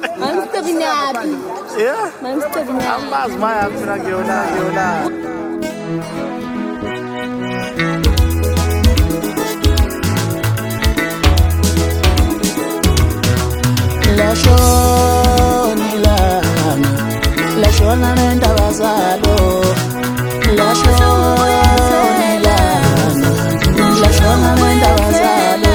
Yeah. Amazi maya mina ngiyona. Lashona nendaba zalo, lashona nendaba zalo,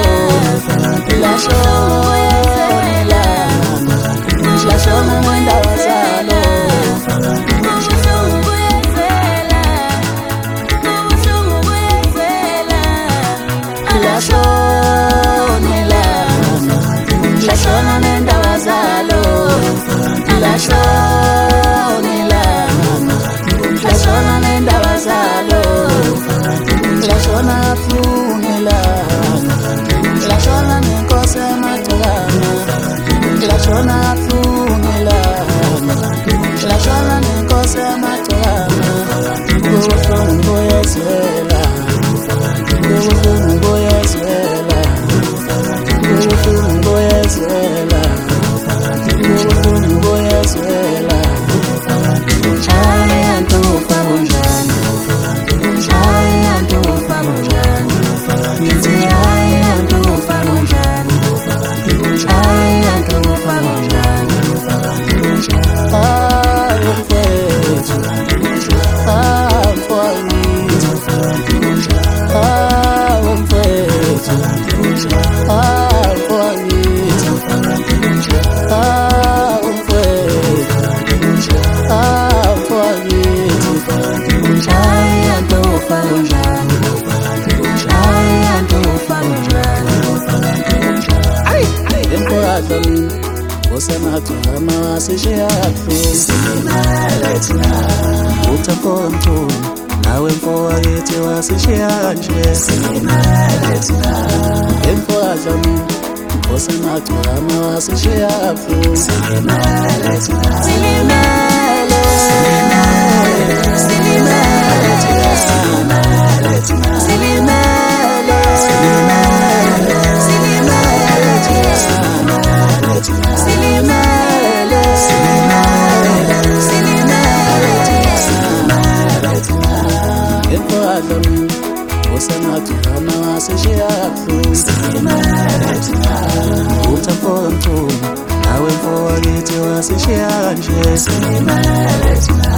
lashona nendaba zalo. Lashona nendaba zalo, lashona nendaba zalo, lashona afungelana, lashona nenkosi emadolana, lashona afungelana, lashona nenkosi emadolana. Kubuhlungu kuyezwela, kubuhlungu kuyezwela, kubuhlungu kuyezwela, kubuhlungu kuyezwela. Usemathuhama wasishiyaphu silimaletina uthapomthulu nawe mfowethu wasishiya nje silimaletina emfowazami usemathuhama wasishiyaphu silimaletina silimale silimaletina silimaletina silimale usemathuhama wasishiyaphu silimaletina uthapomthulu nawe mfowethu wasishiya nje silimaletina.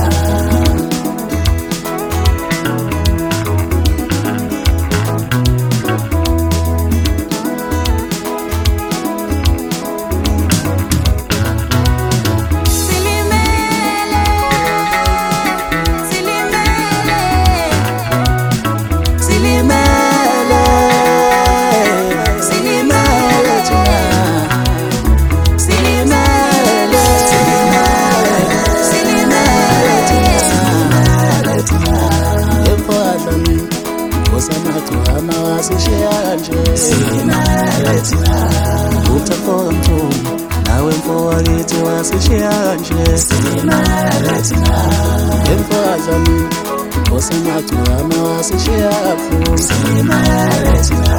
Usemathuhama wasishiya nje silimaletina uthapomthulu nawe mfowethu wasishiya nje silimaletina emfowazami usemathuhama wasishiyaphu silimaletina.